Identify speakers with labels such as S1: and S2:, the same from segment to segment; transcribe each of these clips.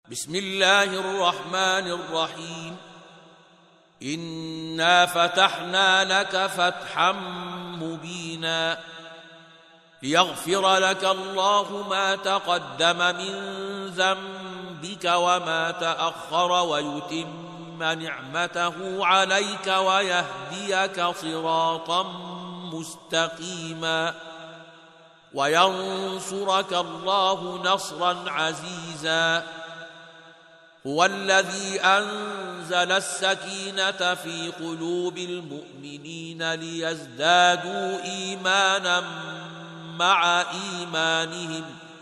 S1: بسم الله الرحمن الرحيم إنا فتحنا لك فتحا مبينا ليغفر لك الله ما تقدم من ذنبك وما تأخر ويتم نعمته عليك ويهديك صراطا مستقيما وينصرك الله نصرا عزيزا هو الذي أنزل السكينة في قلوب المؤمنين ليزدادوا إيمانا مع إيمانهم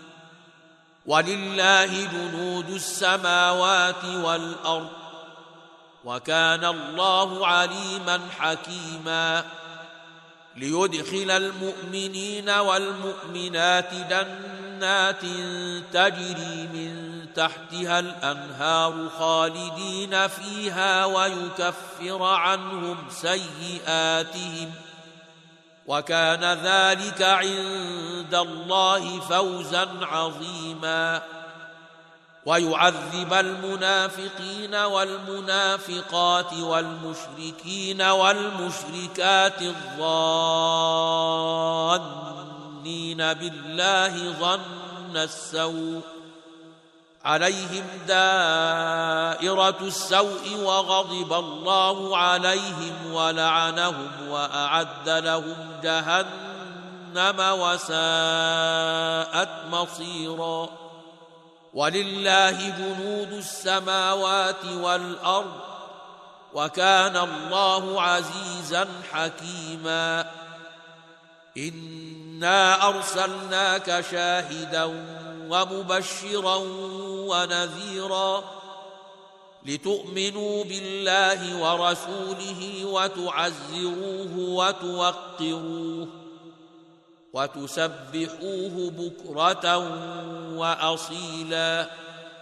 S1: ولله جنود السماوات والأرض وكان الله عليما حكيما ليدخل المؤمنين والمؤمنات جنات تجري من تحتها الأنهار خالدين فيها ويكفر عنهم سيئاتهم وكان ذلك عند الله فوزا عظيما ويعذب المنافقين والمنافقات والمشركين والمشركات الظانين بالله ظن السوء عليهم دائرة السوء وغضب الله عليهم ولعنهم وأعد لهم جهنم وساءت مصيرا ولله جنود السماوات والأرض وكان الله عزيزا حكيما إنا أرسلناك شاهدا ومبشرا ونذيرا لتؤمنوا بالله ورسوله وتعزروه وتوقروه وتسبحوه بكرة وأصيلا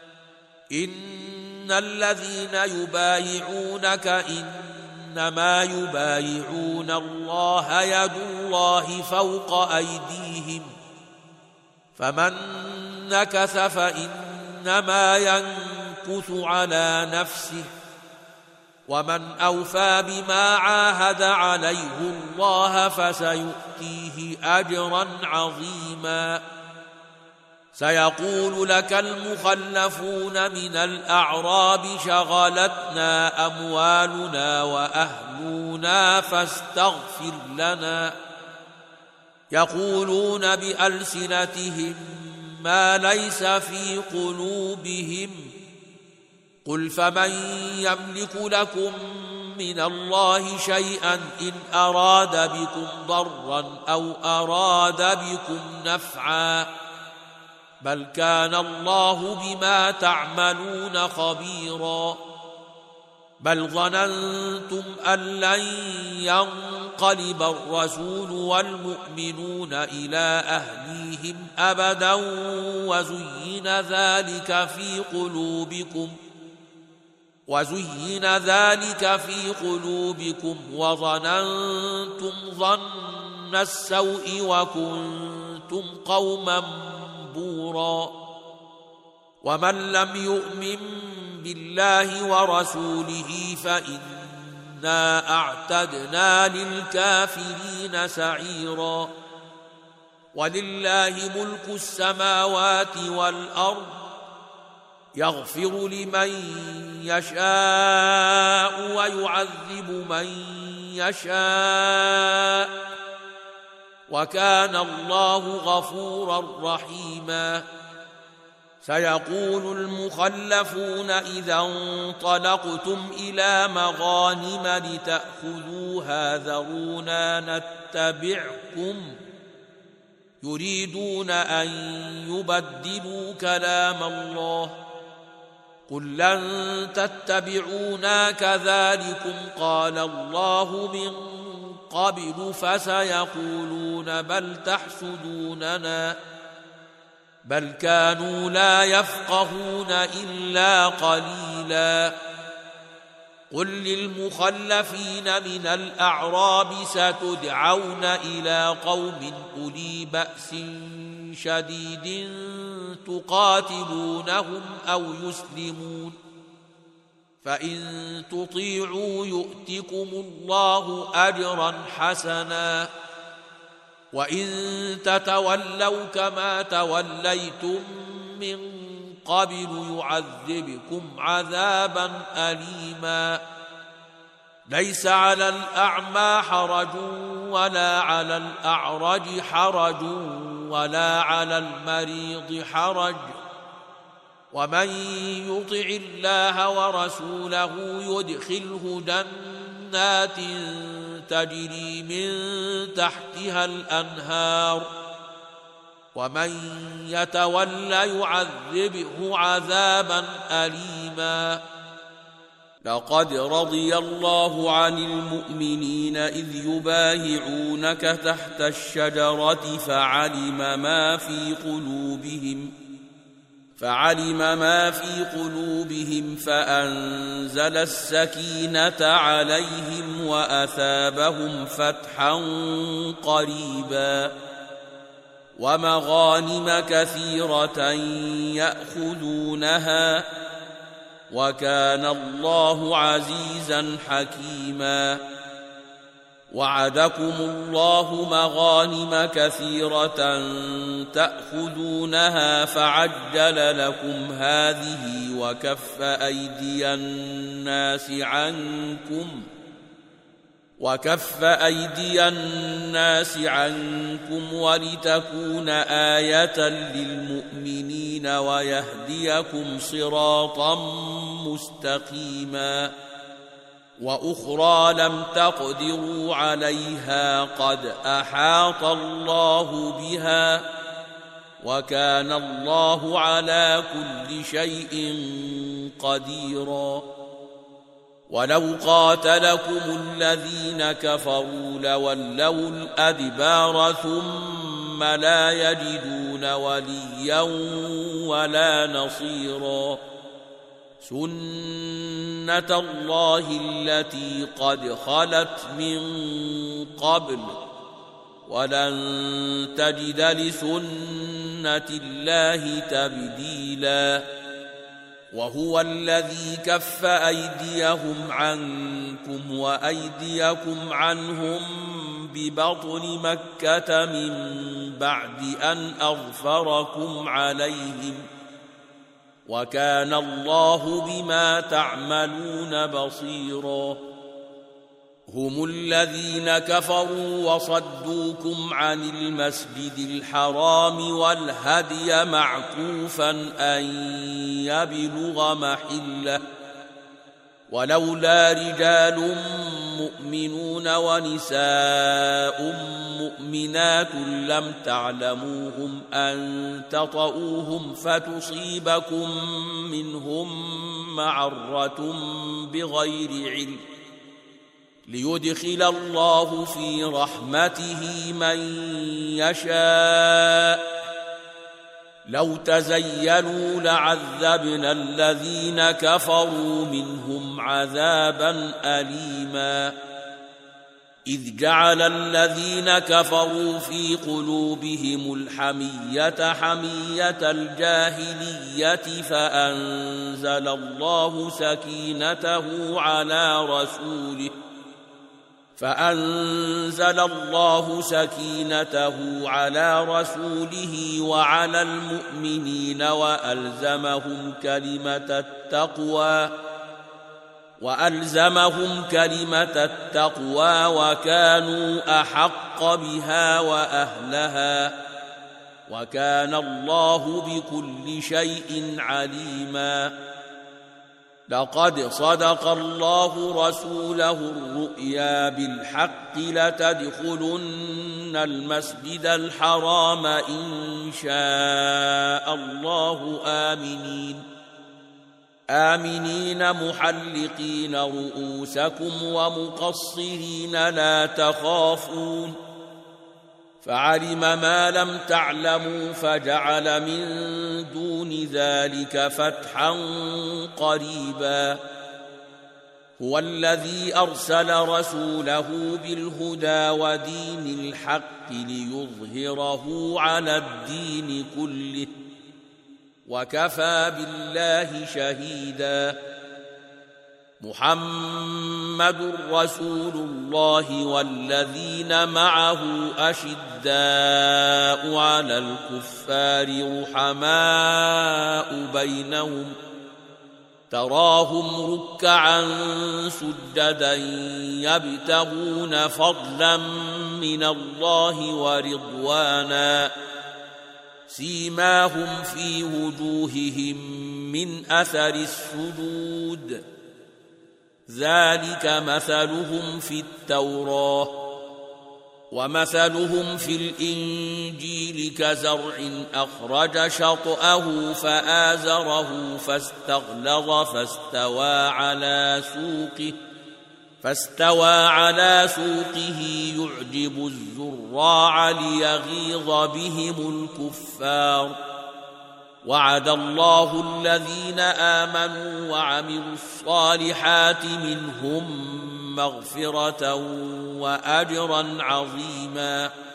S1: إن الذين يبايعونك إنما يبايعون الله يد الله فوق أيديهم فمن نكث فإنما ينكث على نفسه ومن أوفى بما عاهد عليه الله فسيؤتيه أجرا عظيما سيقول لك المخلفون من الأعراب شغلتنا أموالنا وأهلنا فاستغفر لنا يقولون بألسنتهم ما ليس في قلوبهم قل فمن يملك لكم من الله شيئا إن أراد بكم ضرا أو أراد بكم نفعا بل كان الله بما تعملون خبيرا بل ظننتم أن لن ينقلب الرسول والمؤمنون إلى أهليهم أبدا وزين ذلك في قلوبكم وظننتم ظن السوء وكنتم قوما بورا ومن لم يؤمن بالله ورسوله فإنا أعتدنا للكافرين سعيرا ولله ملك السماوات والأرض يغفر لمن يشاء ويعذب من يشاء وكان الله غفورا رحيما سيقول المخلفون إذا انطلقتم إلى مغانم لتأخذوها ذرونا نتبعكم يريدون أن يبدلوا كلام الله قل لن تتبعونا كذلكم قال الله من قبل فسيقولون بل تحسدوننا بل كانوا لا يفقهون إلا قليلا قل للمخلفين من الأعراب ستدعون إلى قوم أولي بأس شديد تقاتلونهم أو يسلمون فإن تطيعوا يؤتكم الله أجرا حسنا وإن تتولوا كما توليتم من قبل يعذبكم عذابا أليما ليس على الأعمى حرج ولا على الأعرج حرج ولا على المريض حرج ومن يطع الله ورسوله يدخله جنات تجري من تحتها الأنهار ومن يتولى يعذبه عذابا أليما لقد رضي الله عن المؤمنين إذ يبايعونك تحت الشجرة فعلم ما في قلوبهم فأنزل السكينة عليهم وأثابهم فتحا قريبا ومغانم كثيرة يأخذونها وكان الله عزيزا حكيما وعدكم الله مغانم كثيرة تأخذونها فعجل لكم هذه وكف أيدي الناس عنكم ولتكون آية للمؤمنين ويهديكم صراطا مستقيما وأخرى لم تقدروا عليها قد أحاط الله بها وكان الله على كل شيء قديرا ولو قاتلكم الذين كفروا لولوا الأدبار ثم لا يجدون وليا ولا نصيرا سنة الله التي قد خلت من قبل ولن تجد لسنة الله تبديلا وهو الذي كف أيديهم عنكم وأيديكم عنهم ببطن مكة من بعد أن أظفركم عليهم وكان الله بما تعملون بصيرا هم الذين كفروا وصدوكم عن المسجد الحرام والهدي معكوفا أن يبلغ محله ولولا رجال مؤمنون ونساء مؤمنات لم تعلموهم أن تطؤوهم فتصيبكم منهم معرة بغير علم ليدخل الله في رحمته من يشاء لو تزيلوا لعذبنا الذين كفروا منهم عذابا أليما إذ جعل الذين كفروا في قلوبهم الحمية حمية الجاهلية فأنزل الله سكينته على رسوله وعلى المؤمنين وألزمهم كلمة التقوى وكانوا أحق بها وأهلها وكان الله بكل شيء عليما لقد صدق الله رسوله الرؤيا بالحق لتدخلن المسجد الحرام إن شاء الله آمنين محلقين رؤوسكم ومقصرين لا تخافون فعلم ما لم تعلموا فجعل من دون ذلك فتحا قريبا هو الذي أرسل رسوله بالهدى ودين الحق ليظهره على الدين كله وكفى بالله شهيدا. محمد رسول الله والذين معه أشداء على الكفار رحماء بينهم تراهم ركعا سجدا يبتغون فضلا من الله ورضوانا سيماهم في وجوههم من أثر السجود ذلك مثلهم في التوراة ومثلهم في الإنجيل كزرع أخرج شطأه فآزره فاستغلظ فاستوى على سوقه يعجب الزراع ليغيظ بهم الكفار. وعد الله الذين آمنوا وعملوا الصالحات منهم مغفرة وأجرا عظيما.